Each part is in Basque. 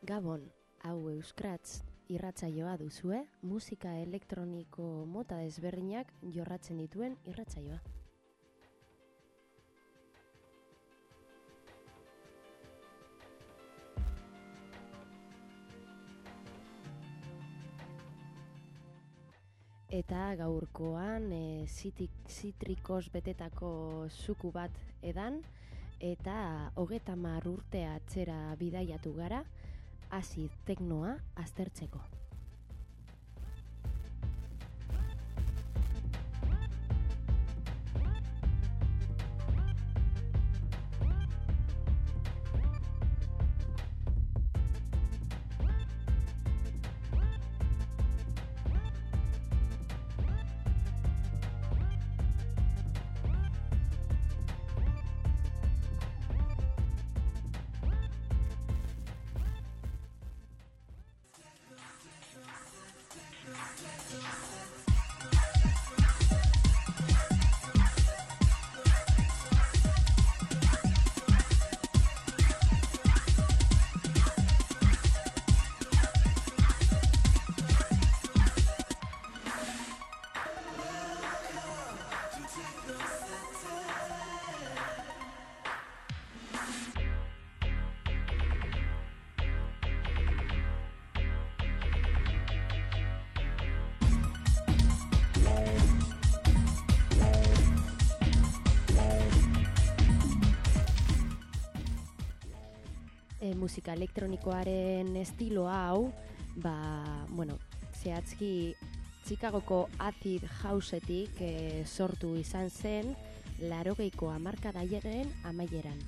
Gabon, hau Euskratz irratsaioa duzue, musika elektroniko mota desberdinak jorratzen dituen irratsaioa. Eta gaurkoan zitrikoz betetako zuku bat edan, eta 30 urte atzera bidaiatu gara, acid teknoa aztertzeko. Musika elektronikoaren estilo hau, zehazki Chicagoko acid houseetik sortu izan zen 80ko hamarkadaren amaieran.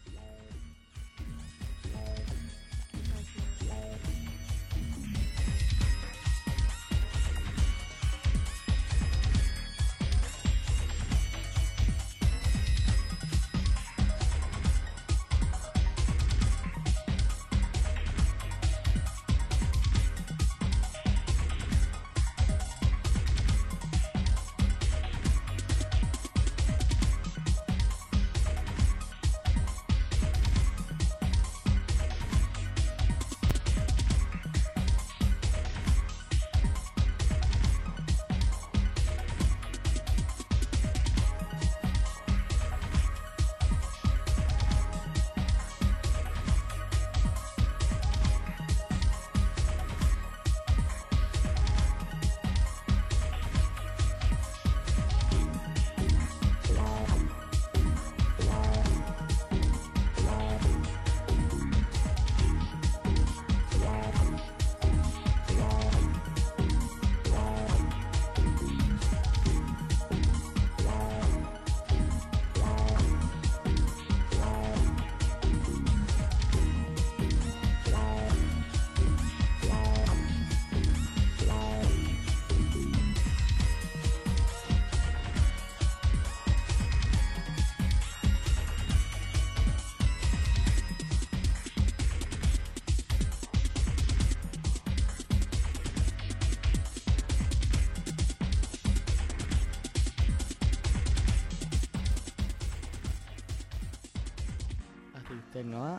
Teknoa,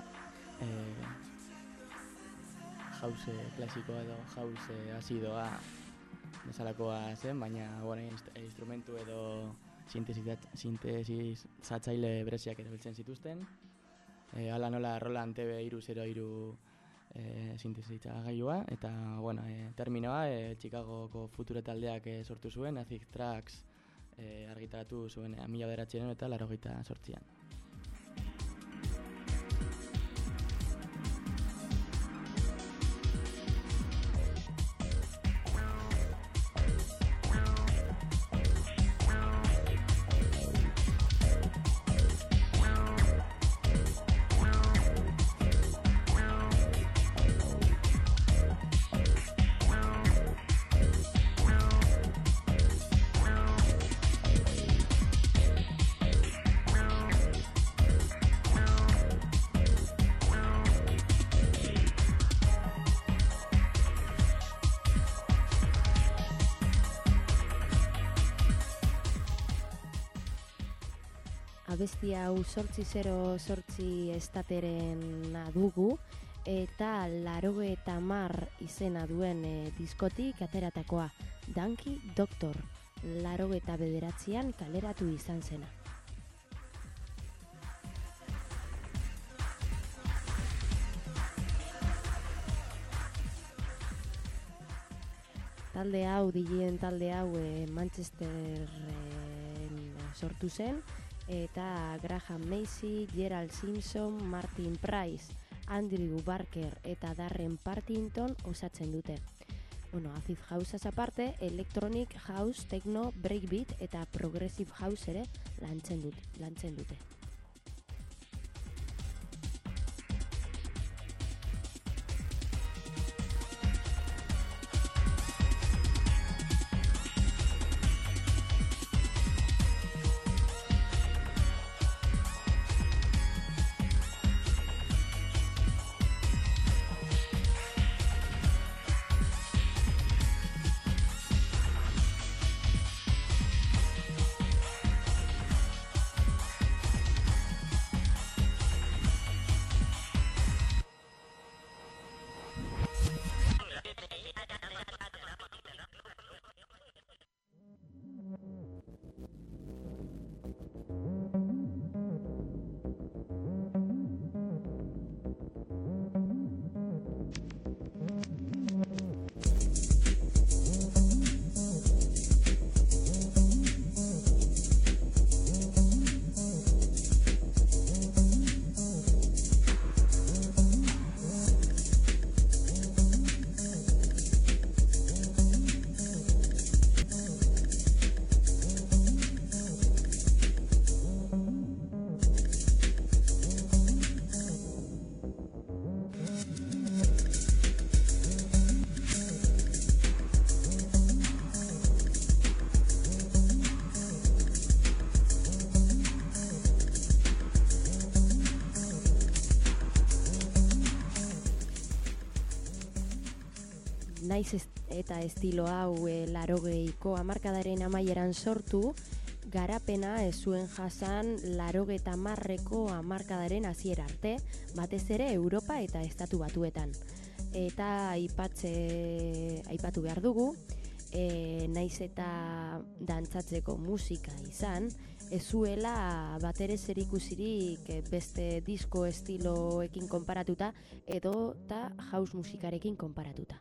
house klasikoa edo house azidoa bezalakoa zen, baina instrumentu edo sintetizatzaile bereziak erabiltzen zituzten. Hala nola Roland TB-303 sintetizagailua, eta terminoa Chicagoko Future taldeak sortu zuen, Acid Tracks argitaratu zuen 1988an. Abestia hau 808 estateren dugu, eta 80 izena duen diskotik ateratakoa, Danky Doctor, 89an kaleratu izan zena. Talde hau, DJen talde hau Manchesterren sortu zen, eta Graham Macy, Gerald Simpson, Martin Price, Andrew Barker eta Darren Partington osatzen dute. Acid Houseaz aparte, Electronic House, Techno, Breakbeat eta Progressive House ere lantzen dute. Naiz eta estilo hau 80ko hamarkadaren amaieran sortu, garapena ez zuen jasan 80ko hamarkadaren hasiera arte, batez ere Europa eta Estatu Batuetan. Eta aipatu behar dugu, naiz eta dantzatzeko musika izan, ez zuela batere zerikusirik beste disko estiloekin konparatuta edo eta house musikarekin konparatuta.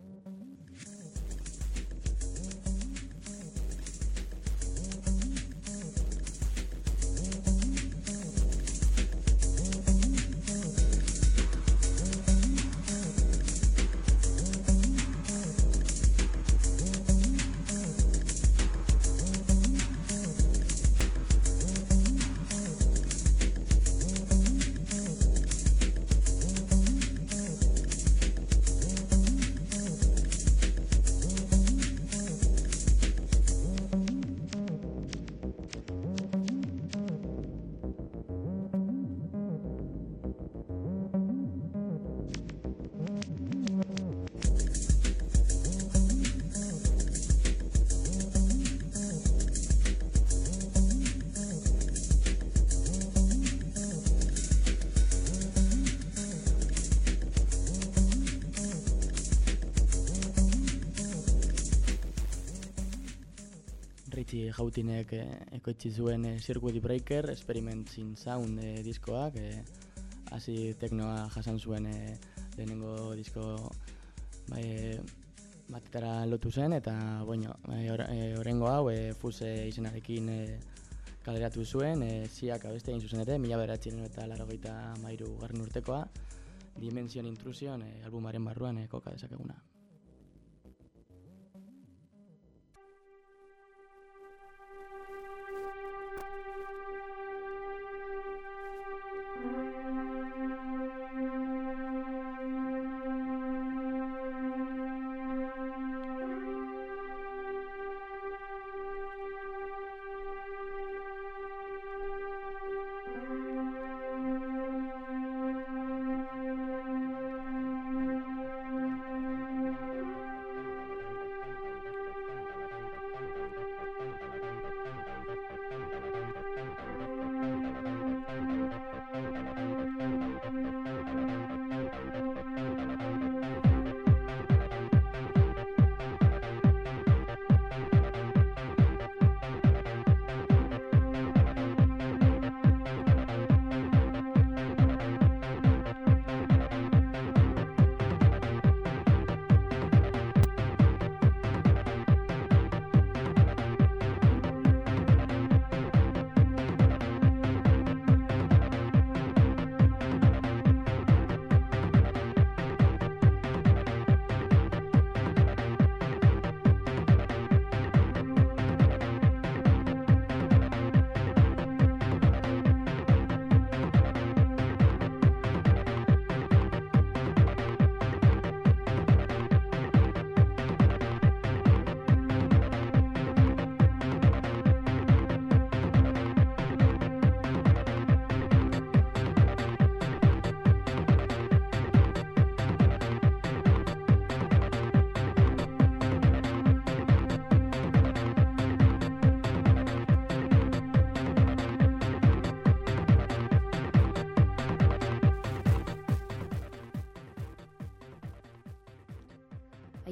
Richie Hautinek ekoitzi zuen Circuit Breaker, Experiments in Sound diskoak, hasi teknoa jasan zuen lehenengo disko batetara lotu zen, eta oraingo hau Fuse izenarekin kaleratu zuen, ziak abeste egin zuzen ere, 1983 urtekoa, Dimension Intrusion albumaren barruan koka dezakeguna.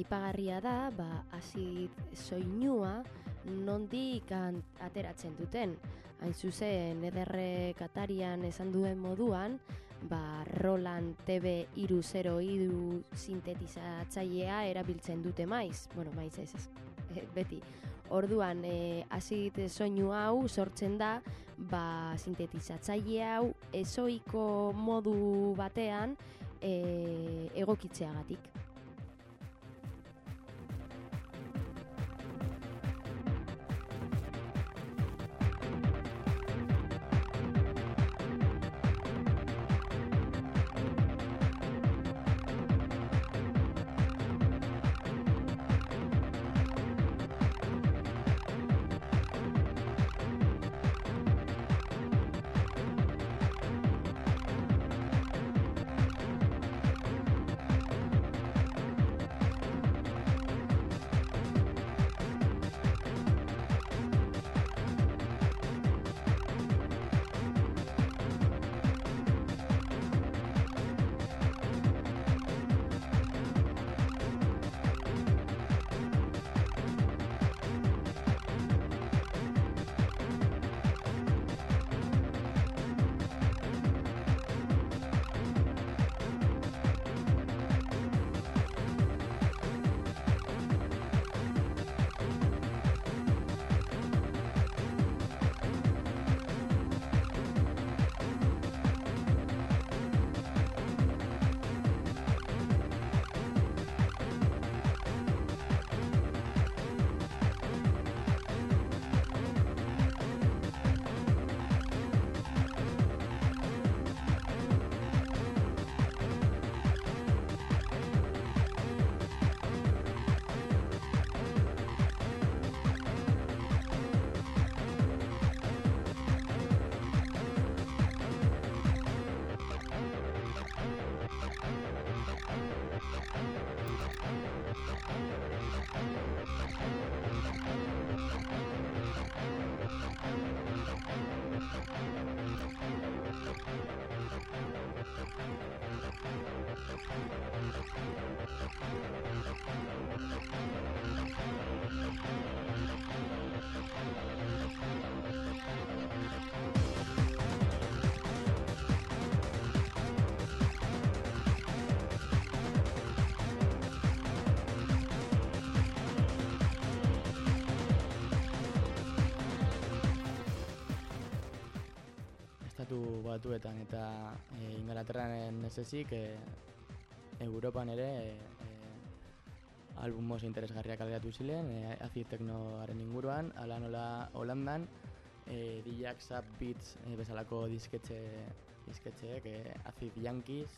Aipagarria da, azid soinua nondik ateratzen duten. Hain zuzen, ederre Katarian esan duen moduan, Roland TB303 sintetizatzailea erabiltzen dute maiz. Bueno, maiz ez, beti. Orduan, azid soinu hau sortzen da, sintetizatzaile hau ezoiko modu batean egokitzeagatik. Batuetan eta Ingalaterran ez ezik, Europan ere album oso interesgarriak kaleratu ziren, acid technoaren inguruan, ala nola Holandan, DJ Zap Beats bezalako disketxeek, Acid Yankees,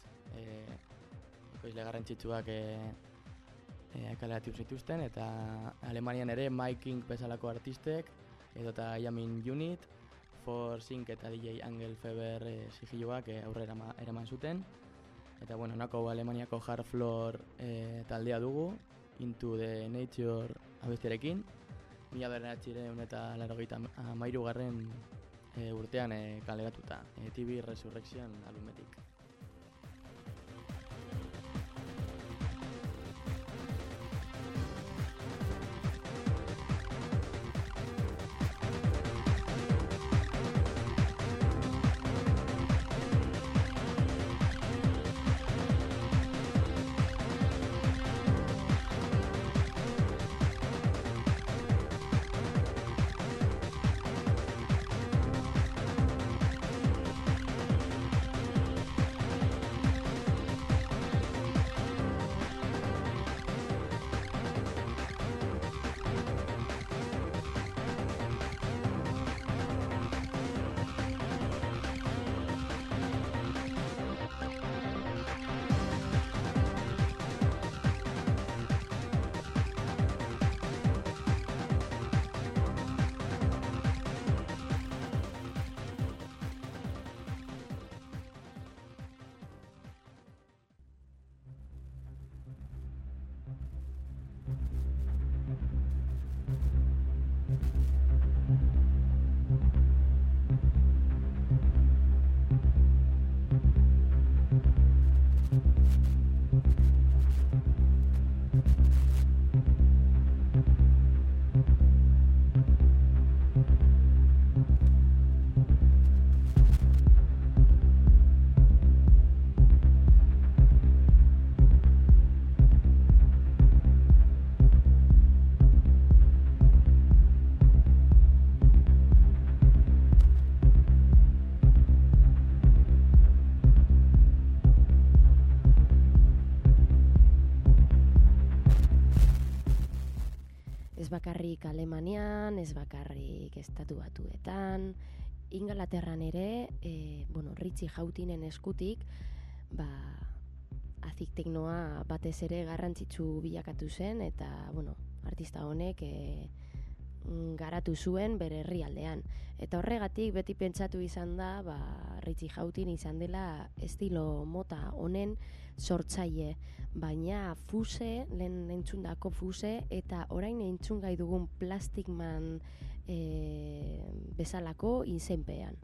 ekoizle garrantzitsuak kaleratu zituzten, eta Alemanian ere Mike King bezalako artistek, edota Yamin Unit, For Sync eta DJ Angel Feber sigiluak aurrera eraman zuten. Eta bueno, nako Alemaniako Hard Floor taldea dugu, Into the Nature abestiarekin. 1983 urtean kaleratuta, TV Resurrection albumetik. bakarrik Alemanian, ez bakarrik Estatu Batuetan, Ingalaterran ere, Richie Hautinen eskutik, azik teknoa batez ere garrantzitsu bilakatu zen, eta, artista honek garatu zuen bere herrialdean. Eta horregatik beti pentsatu izan da, Richie Houghton izan dela estilo mota honen sortzaile, baina Fuse, lehen entzundako Fuse, eta orain entzun gai dugun Plastic Man bezalako izenpean.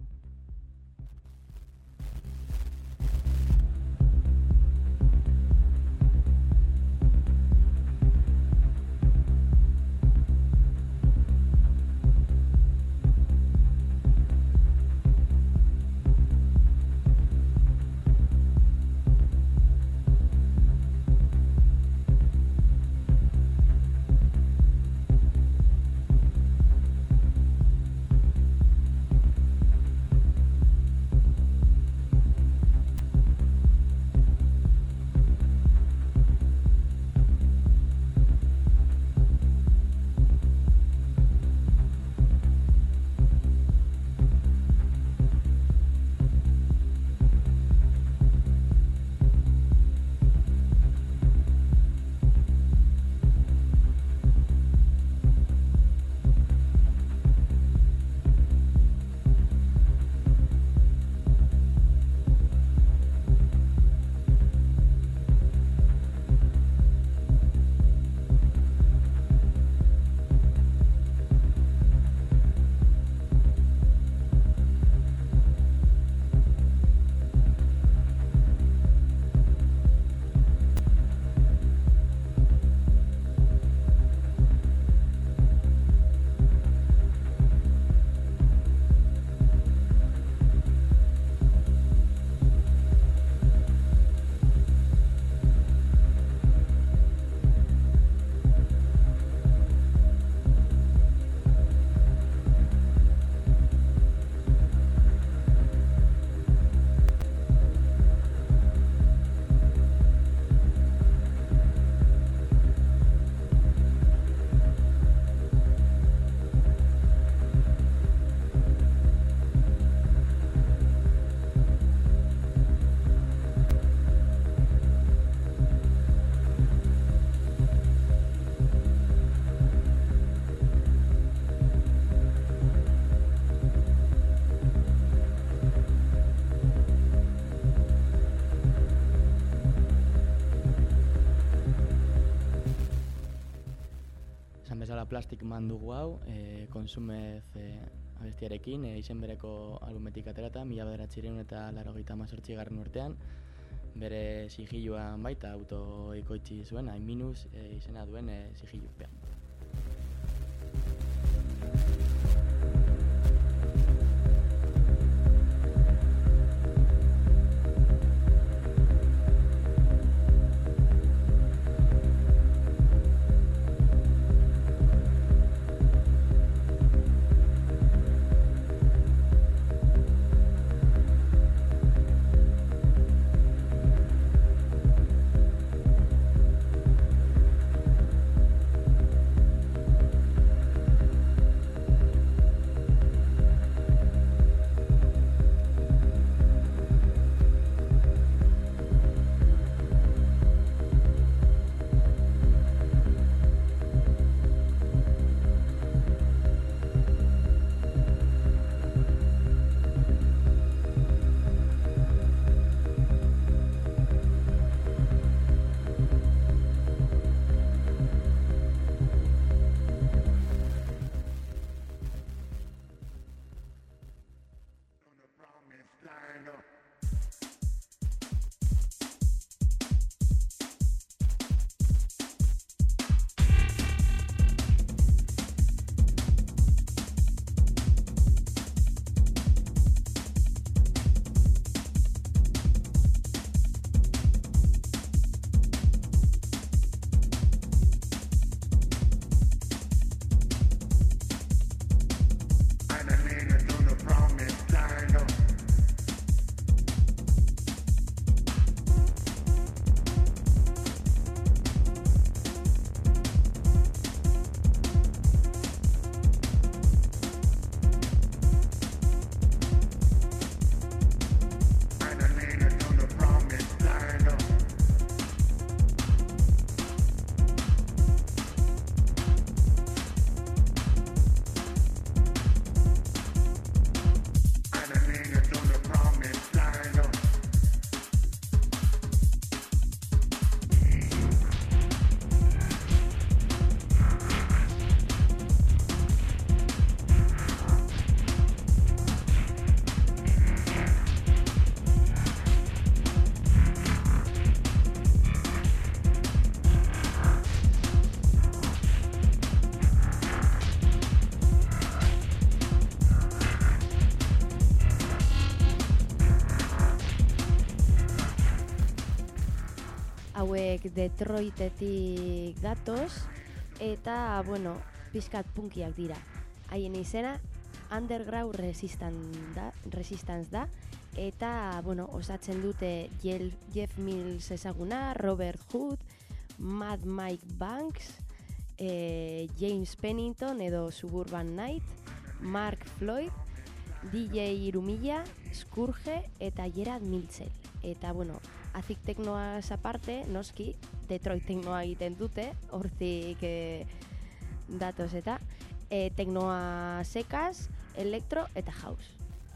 Plastic Man dugu hau, Konsumez abestiarekin, izen bereko albumetik aterata, 1988 urtean, bere sigiluan baita autoikoitzi zuen, Minus izena duen sigilupean. hauek Detroitetik datoz, eta, bueno, pixkat punkiak dira. Haien izena, Underground Resistance da, eta, bueno, osatzen dute Jeff Mills ezaguna, Robert Hood, Mad Mike Banks, James Pennington edo Suburban Night, Mark Floyd, DJ Irumilla, Scourge eta Gerard Mitchell. Eta, bueno, azik teknoaz aparte, noski, Detroit teknoa egiten dute, hortik datoz eta teknoa sekaz, elektro eta house.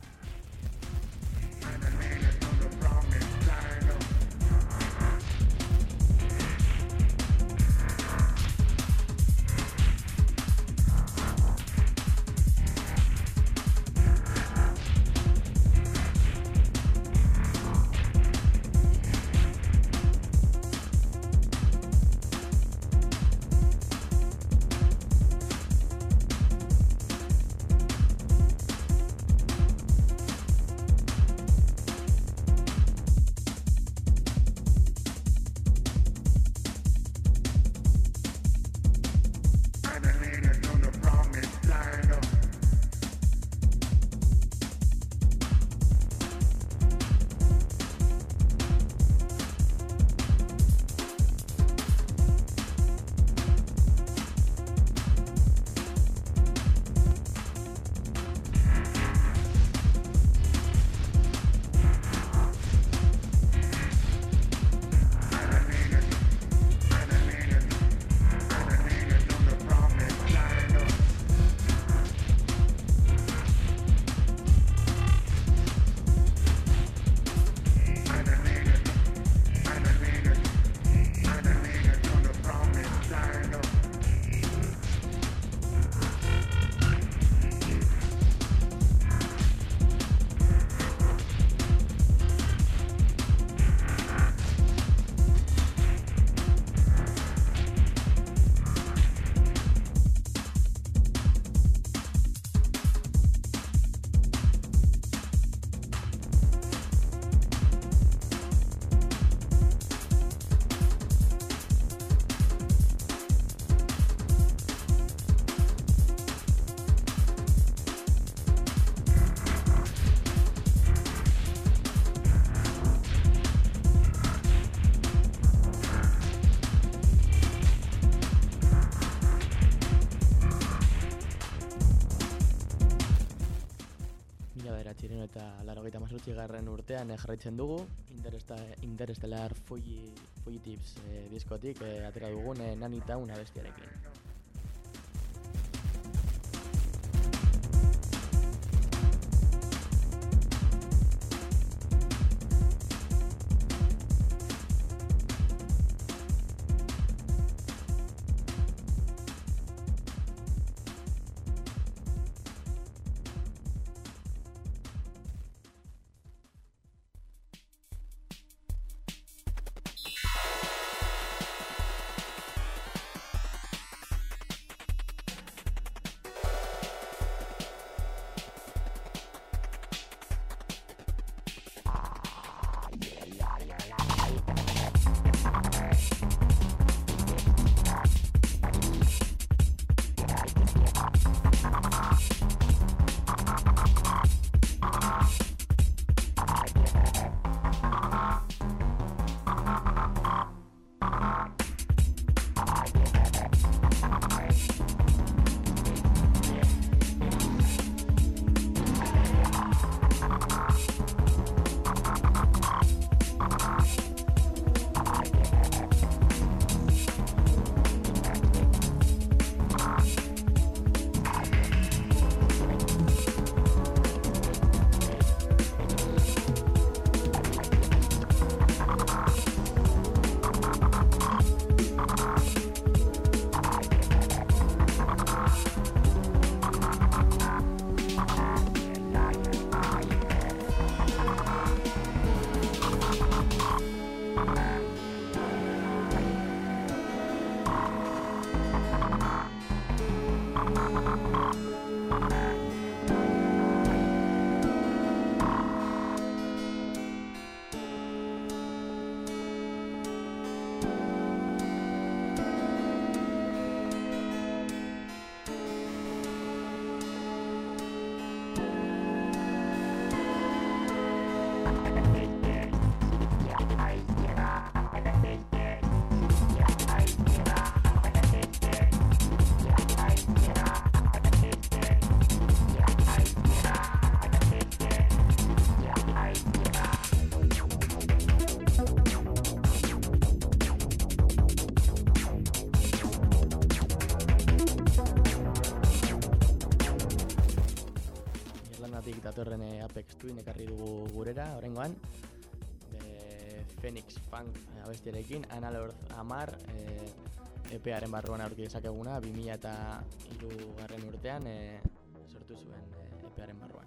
Eta 1988 urtean jarraitzen dugu Interstellar Fugitives diskotik atera dugun Nanny Town abestiarekin. Twin ekarri dugu gurera, oraingoan. Phoenix Funk abestiarekin, Analord 10 EParen barruan aurki dezakeguna, 2003 urtean sortu zuen EParen barruan.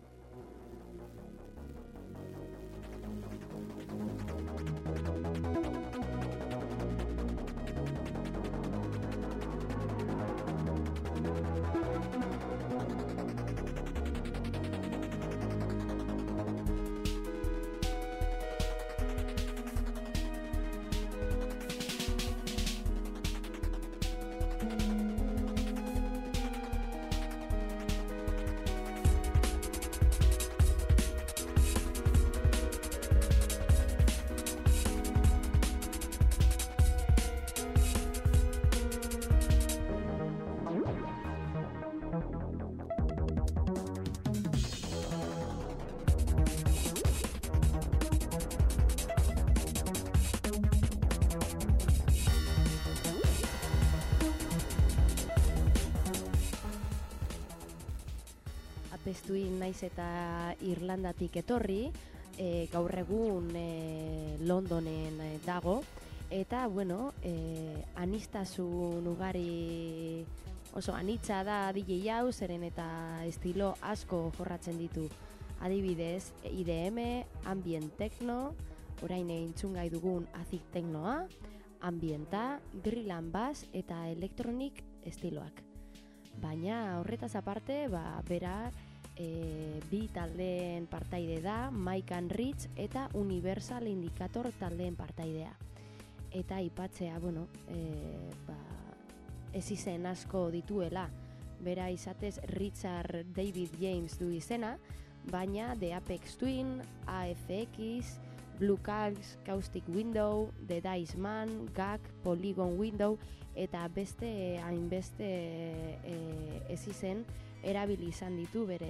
Apestuin naiz eta Irlandatik etorri, gaur egun Londonen dago, eta bueno, anistasun ugari oso anitza da DJ hau, zeren eta estilo asko jorratzen ditu. Adibidez, IDM, ambient techno, orain entzungai dugun acid technoa, ambienta, drill and bass eta electronic estiloak. Baina horretaz aparte, bera bi taldeen partaide da, Mike and Rich eta Universal Indicator taldeen partaidea. Eta aipatzea, bueno, ez izen asko dituela, bera izatez Richard David James du izena, baina The Apex Twin, AFX, Blue Calcs, Caustic Window, The Dice Man, Gag, Polygon Window, eta beste hainbeste ez izen erabili izan ditu bere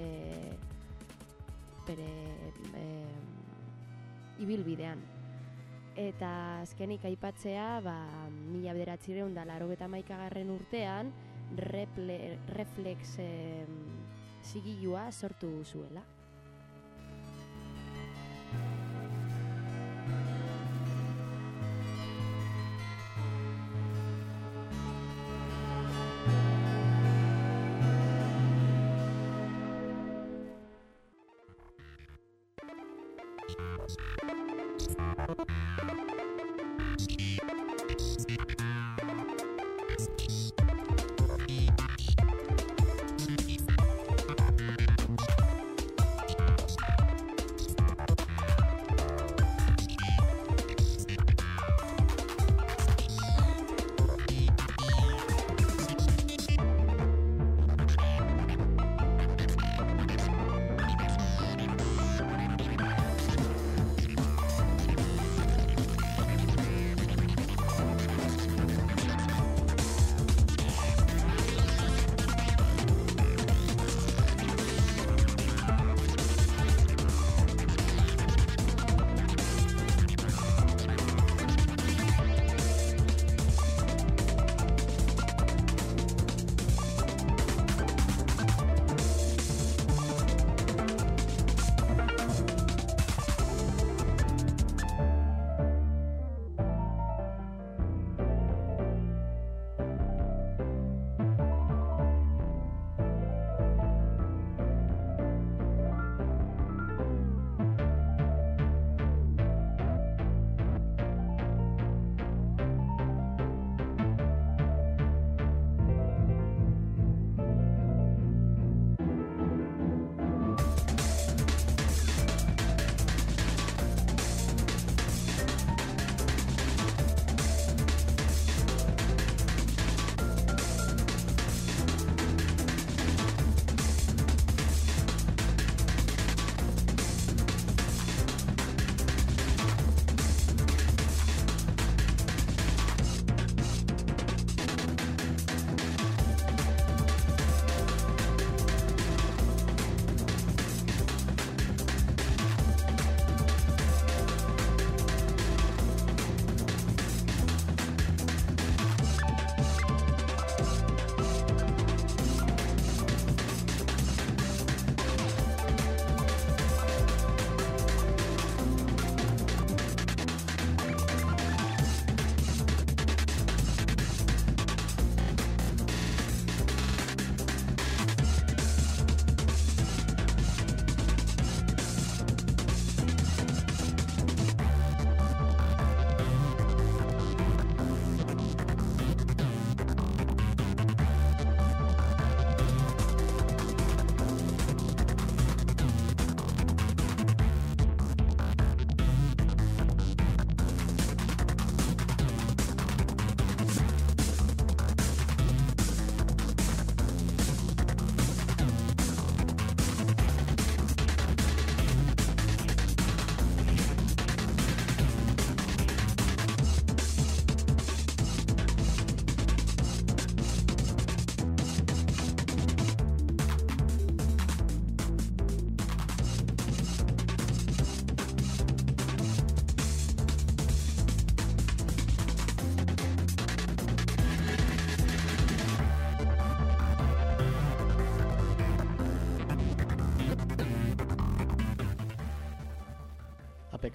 ibilbidean. Eta azkenik aipatzea, 1991 urtean Reflex zigilua sortu zuela.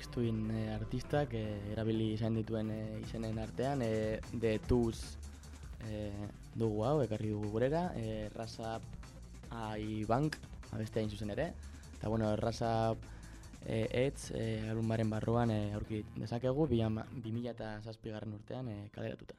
Aphex Twin artistak erabili izan dituen izenen artean The Twos dugu hau, ekarri dugu gurera, Razap iBank abestea zuzen ere, eta bueno, Razap Edge albumaren barruan aurki dezakegu 2007 urtean kaleratuta.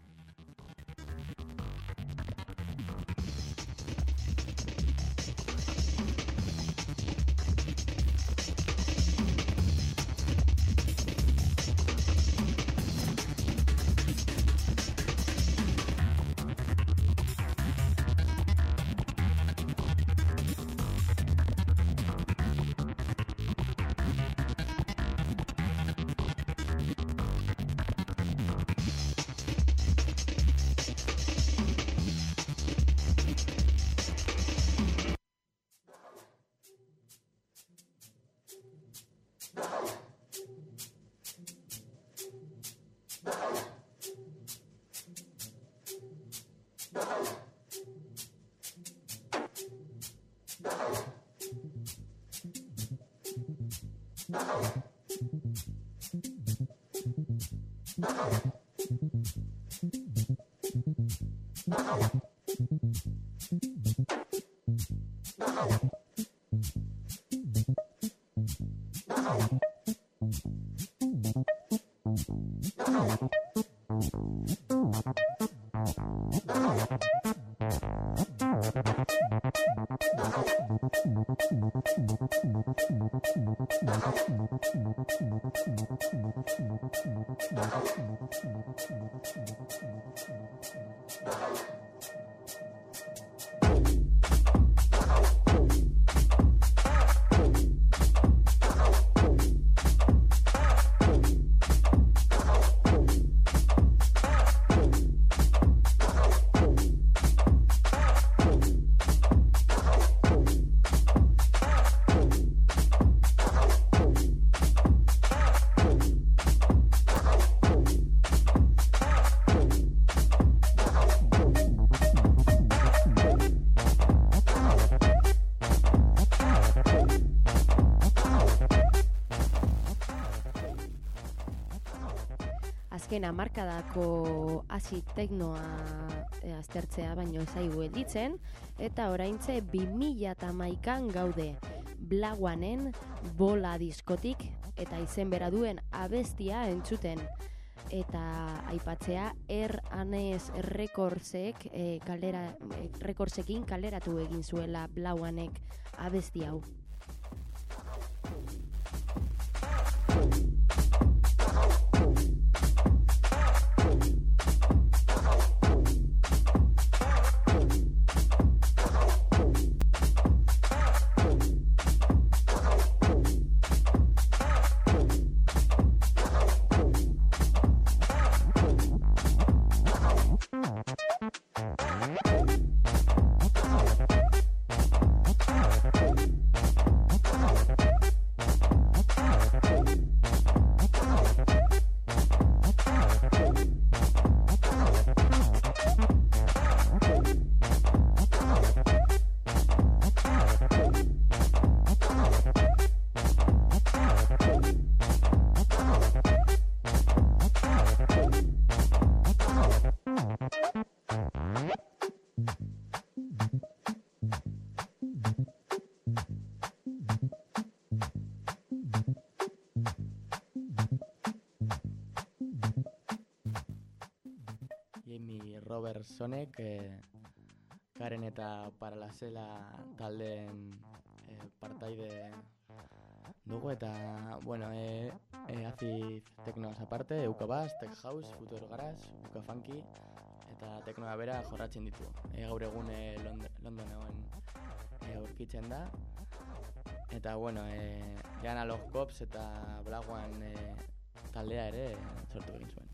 Azken hamarkadako hasi teknoa aztertzea baino zaigu gelditzen, eta oraintze 2011an gaude Blaguanen Bola diskotik eta izen bera duen abestia entzuten. Eta aipatzea Anes Recordsekin kaleratu egin zuela Blaguanek abesti hau. Robert Sonek, Karen eta Paralasela taldeen partaide dugu, eta bueno, acid teknoaz aparte, euka bass, tech house, future garage, euka funky, eta teknoa bera jorratzen ditu. Gaur egun Londonen aurkitzen da, eta bueno, Analog Cops eta Blaguan taldea ere sortu egin zuen.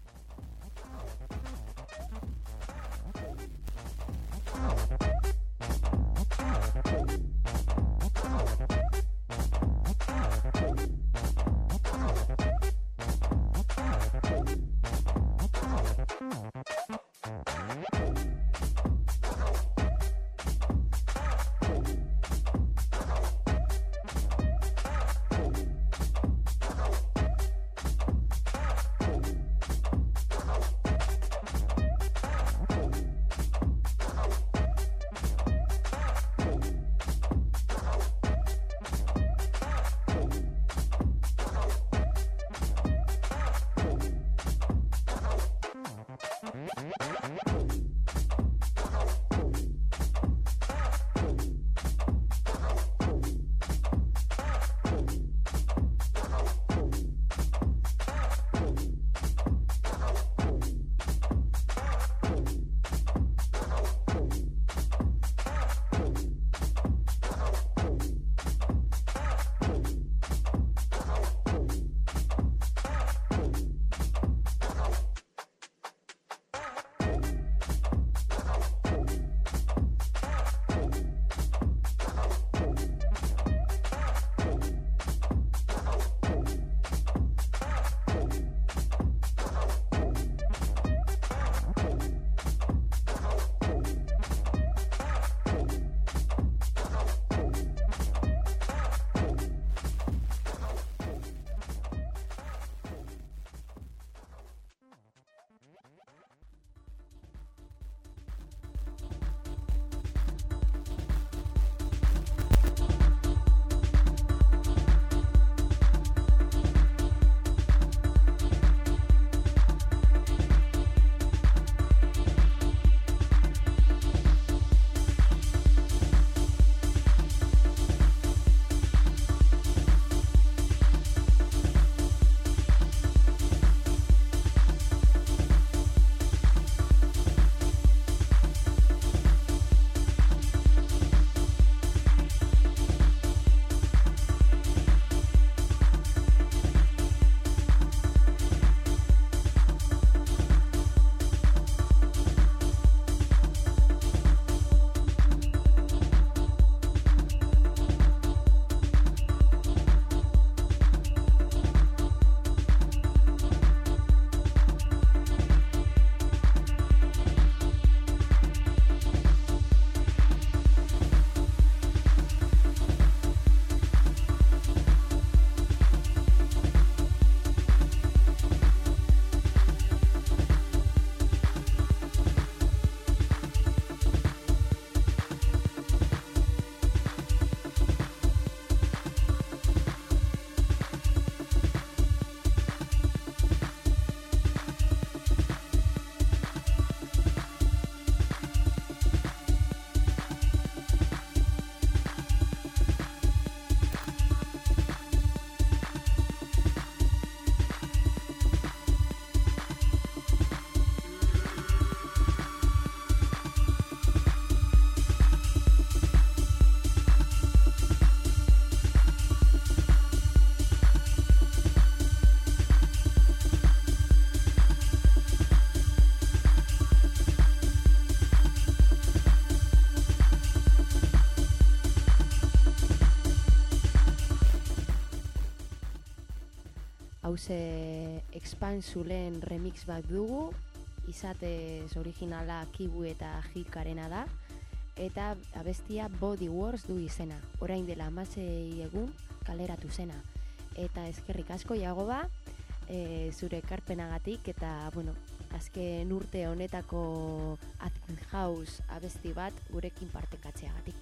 hause Expansulen remix bat dugu, izatez originala Kiwi eta Hilkarena da, eta abestia Body Wars du izena, orain dela 16 egun kaleratu zena. Eta eskerrik asko Jagoba, zure ekarpenagatik eta, bueno, azken urte honetako Acid House abesti bat gurekin partekatzeagatik.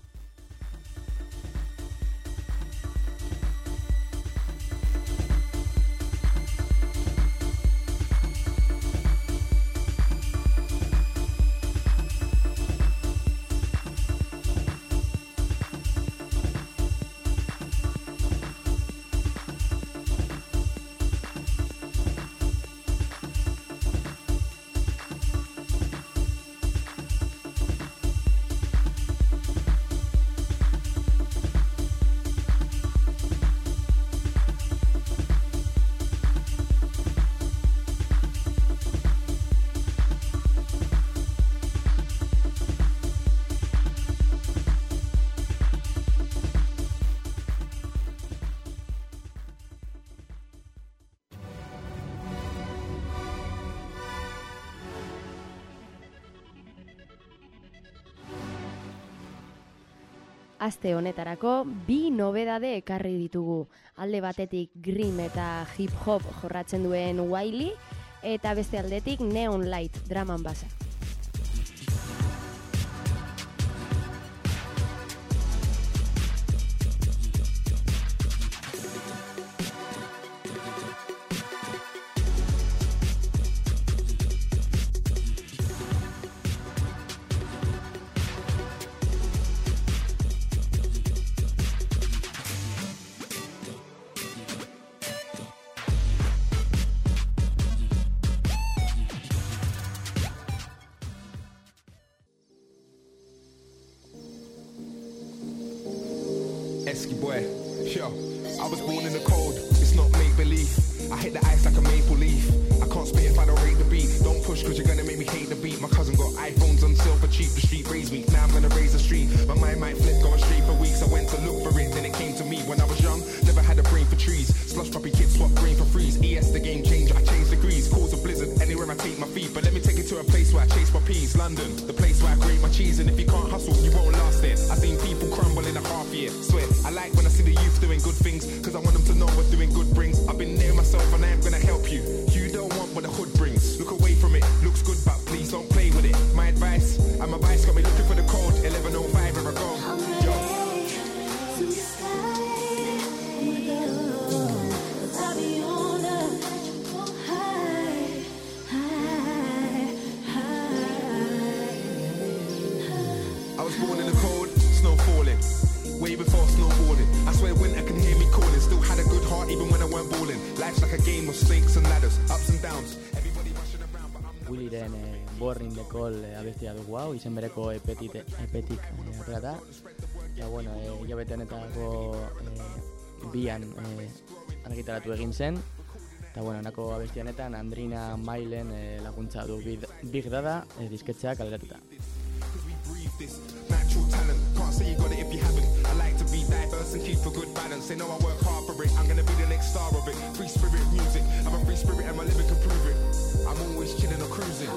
Aste honetarako bi nobedade ekarri ditugu. Alde batetik grim eta hip hop jorratzen duen Wiley, eta beste aldetik Neon Light drum and bassa. Esky boy, sure. I was born in the cold, it's not make-believe. I hit the ice like a maple leaf. I can't spit if I don't rate the beat. Don't push cause you're gonna make me hate the beat. My cousin got iPhones on sale for cheap, the street raised me. Now I'm gonna raise the street. My mind might flip, going straight for weeks. I went to look for it, then it came to me. When I was young, never had a brain for trees. Slush puppy kids swap brain for freeze. ES the game changer, I change degrees. Cause a blizzard anywhere I take my feet. But let me take you to a place where I chase my peas. London, the place where I grate my cheese. And if you can't hustle, you won't last it. I've seen people crumble in a half year. Swear, I like when I see the youth doing good things, cause I want them to know what doing good brings. I've been there myself and I am gonna help you. You don't want what the hood brings. Look away from it, looks good but please don't play with it. My advice, and my vice got me looking for the code 1105 where I go. Yo. I was born in the cold, snow falling. Way before snowboarding. I swear winter can hear me calling. Still had a good heart even when I weren't balling. Life's like a game of snakes and ladders, ups and downs. Everybody rushing around but I'm not... Willyren Born the Call abestia dugu hau, izen bereko epetik aterata. Ja, bueno, hilabete honetako bian argitaratu egin zen. Eta, bueno, nako abestia honetan Andrina Mailen laguntza du Big Dada disketxea kaleratuta. Natural talent, can't say you got it if you haven't. I like to be diverse and keep a good balance. They know I work hard for it, I'm gonna be the next star of it. Free spirit music, I'm a free spirit and my lyric can prove it. I'm always chilling or cruising.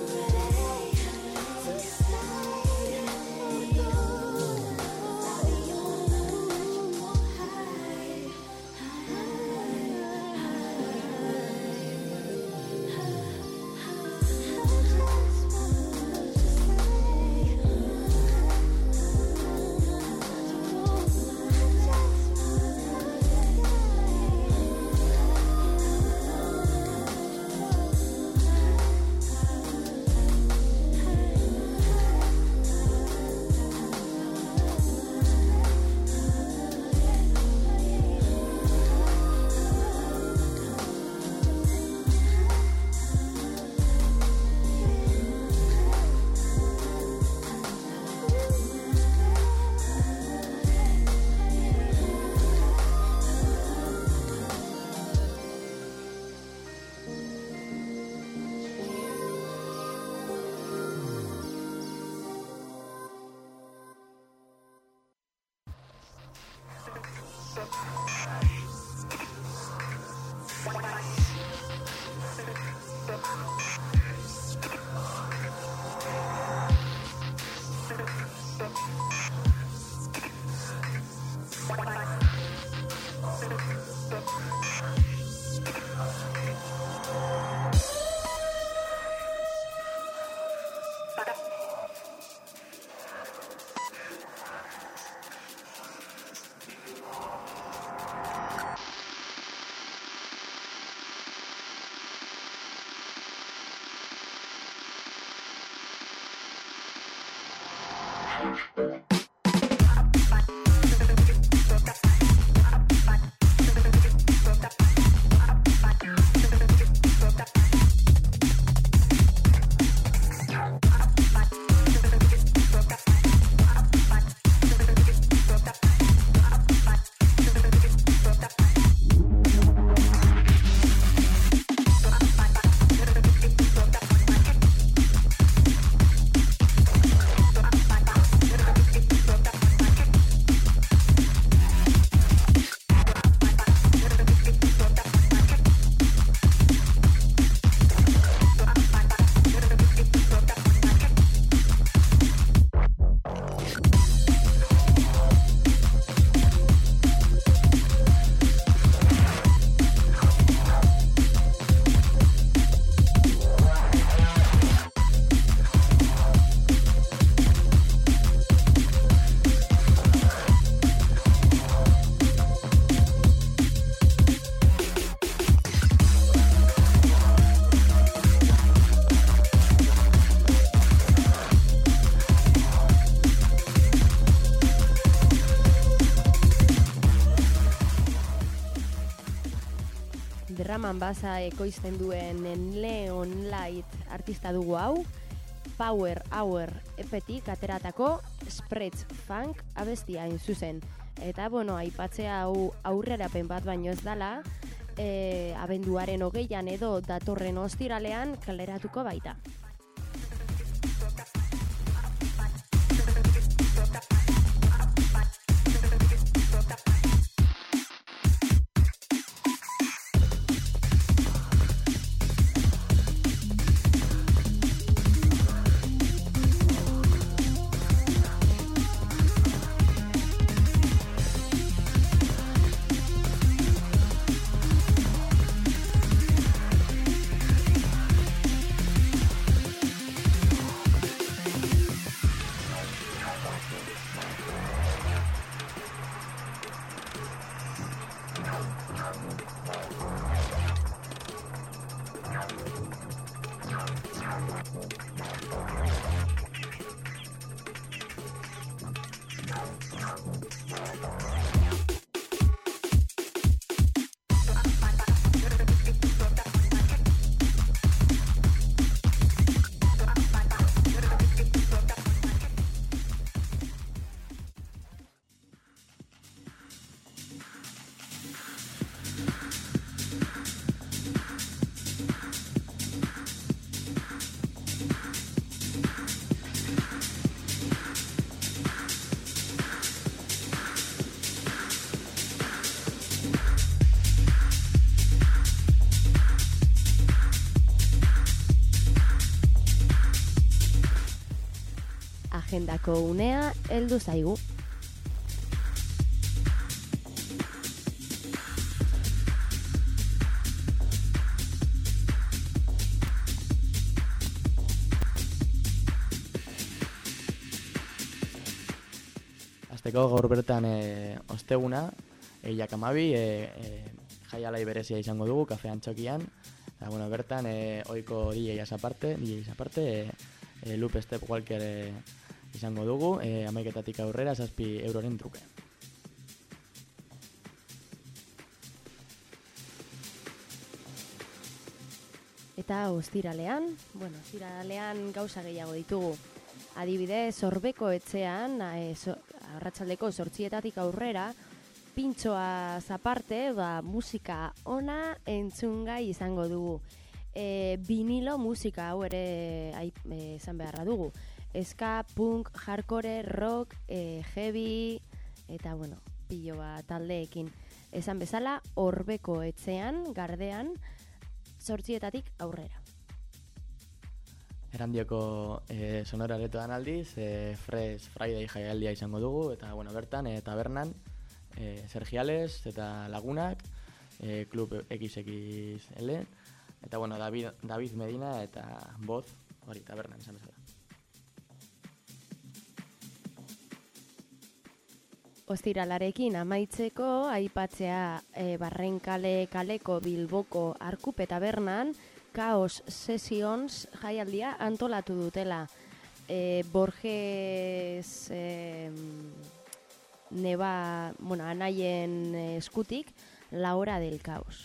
Draman basa ekoizten duen Neon Light artista dugu hau, Power Hour epetik ateratako Spreads Funk abestia hain zuzen. Eta, aipatzea hau aurrerapen bat baino ez dala, abenduaren 20an edo datorren ostiralean kaleratuko baita. Agendako unea heldu zaigu. Azteko gaur bertan osteguna, hilak 12, jaialai berezia izango dugu, Kafe Antxokian. Bertan, oiko DJs aparte, Loop Step Walker izango dugu, 11etatik aurrera 7 euroren truke. Eta ostiralean gauza gehiago ditugu. Adibidez, Orbeko etxean, arratsaldeko 8etatik aurrera, pintxoaz aparte, musika ona entzungai izango dugu. Vinilo musika hau ere esan beharra dugu. Ska, punk, hardcore, rock, heavy, eta pilo bat taldeekin. Esan bezala, Orbeko etxean, Gardean, 8etatik aurrera. Erandioko Sonora aretoan aldiz, Fresh Friday jaialdia izango dugu, eta bertan, tabernan, Sergiales eta Lagunak, Club XXL, eta David Medina eta Boz, hori tabernan esan bezala. Ostiralarekin amaitzeko, aipatzea Barrenkale kaleko Bilboko Arkupe tabernan Chaos Sessions jaialdia antolatu dutela. Borges anaien eskutik, La hora del caos.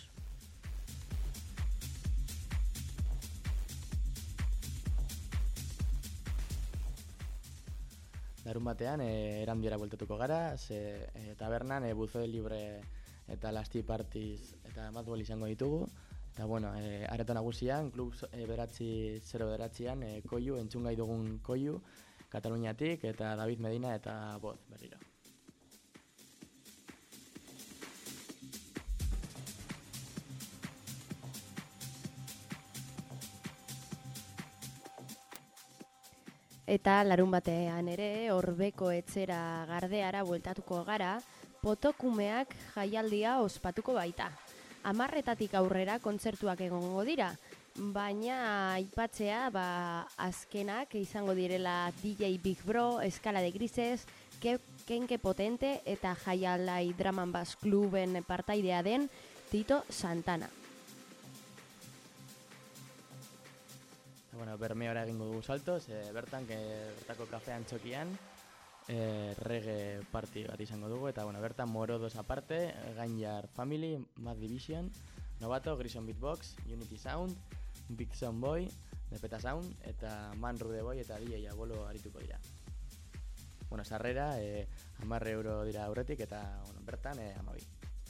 Larun batean, Erandiara bueltatuko gara, tabernan buzoe libre eta lasti partiz eta matbol izango ditugu. Eta, bueno, areto nagusian, klub 09an, koiu, entzungai dugun koiu, Kataluniatik, eta David Medina eta Boz berriro. Eta larun batean ere, Orbeko etxera Gardeara bueltatuko gara, Potokumeak jaialdia ospatuko baita. 10:00 aurrera kontzertuak egongo dira, baina aipatzea azkenak izango direla DJ Big Bro, Eskala de Grises, Kenke Potente eta Jaialai Drum and Bass Kluben partaidea den Tito Santana. Bueno, Bermeora egingo dugu saltos, bertako kafean txokian, reggae party bat izango dugu, eta bertan Morodos aparte, Gainjar Family, Mad Division, Novato, Grison Beatbox, Unity Sound, Big Sound Boy, Nepeta Sound, eta Man Rude Boy eta DJ Abolo arituko dira. Sarrera, 10 euro dira aurretik, eta bertan 12.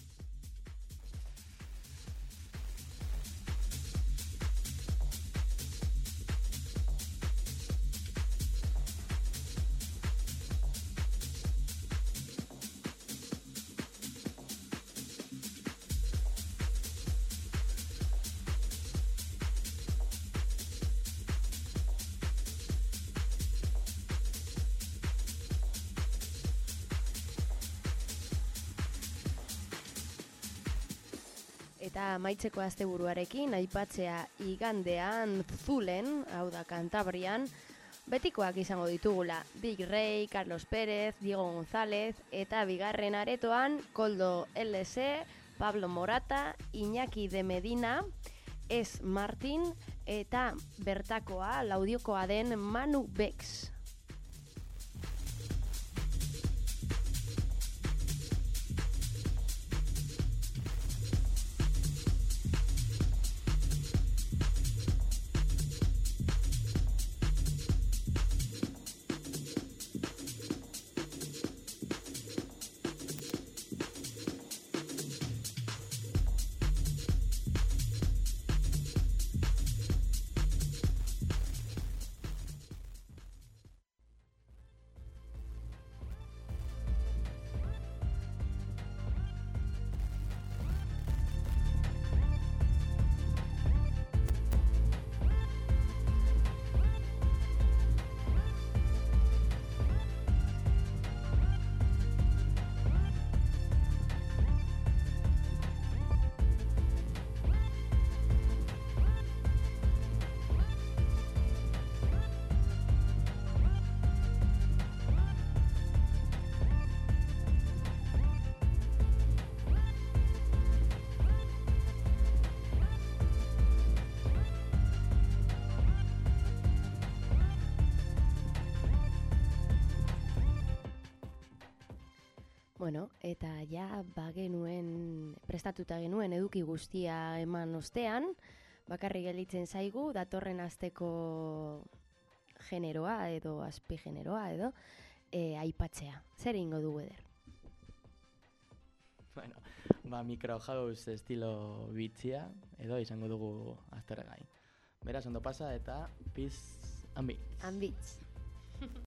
Eta amaitzeko asteburuarekin aipatzea igandean Zulen, hau da Kantabrian, betikoak izango ditugula. Big Ray, Carlos Pérez, Diego González eta bigarren aretoan Koldo LS, Pablo Morata, Iñaki de Medina, Es Martin eta bertakoa Laudiokoa den Manu Bex. Bueno, eta ja prestatuta genuen eduki guztia eman ostean, bakarrik gelditzen zaigu datorren asteko generoa edo azpigeneroa edo aipatzea. Zer egingo dugu eder? Micro house estilo bitzia edo izango dugu aztergai. Beraz, ondo pasa eta peace and beats.